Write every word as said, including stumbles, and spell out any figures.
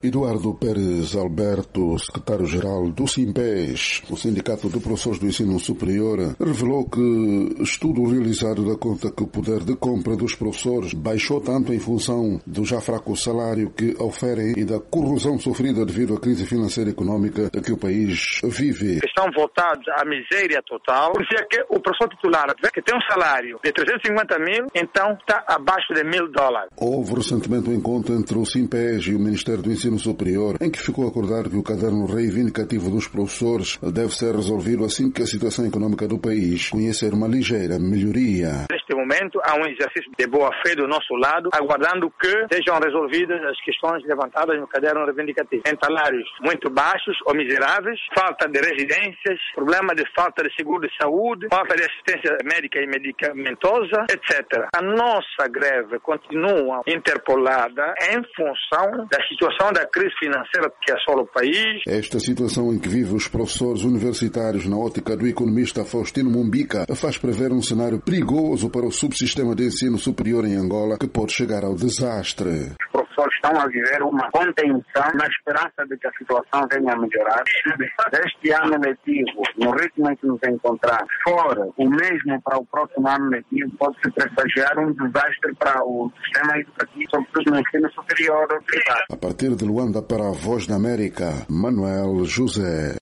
Eduardo Pérez Alberto, secretário-geral do SIMPES, o Sindicato de Professores do Ensino Superior, revelou que estudo realizado dá conta que o poder de compra dos professores baixou tanto em função do já fraco salário que oferem e da corrosão sofrida devido à crise financeira e econômica que o país vive. Estão voltados à miséria total, porque que o professor titular, que tem um salário de trezentos e cinquenta mil, então está abaixo de mil dólares. Houve recentemente um encontro entre o SIMPES e o Ministério do Ensino Superior, em que ficou acordado que o caderno reivindicativo dos professores deve ser resolvido assim que a situação econômica do país conhecer uma ligeira melhoria. Neste momento, há um exercício de boa-fé do nosso lado, aguardando que sejam resolvidas as questões levantadas no caderno reivindicativo. Em salários muito baixos ou miseráveis, falta de residências, problema de falta de seguro de saúde, falta de assistência médica e medicamentosa, etcétera. A nossa greve continua interpolada em função da situação da crise financeira que assola o país. Esta situação em que vivem os professores universitários na ótica do economista Faustino Mumbica faz prever um cenário perigoso para o subsistema de ensino superior em Angola que pode chegar ao desastre. Os professores estão a viver uma contenção na esperança de que a situação venha a melhorar. Este ano letivo, no ritmo em que nos encontramos, fora o mesmo para o próximo ano letivo, pode-se pressagiar um desastre para o sistema educativo, sobretudo no ensino superior. A partir de Luanda para a Voz da América, Manuel José.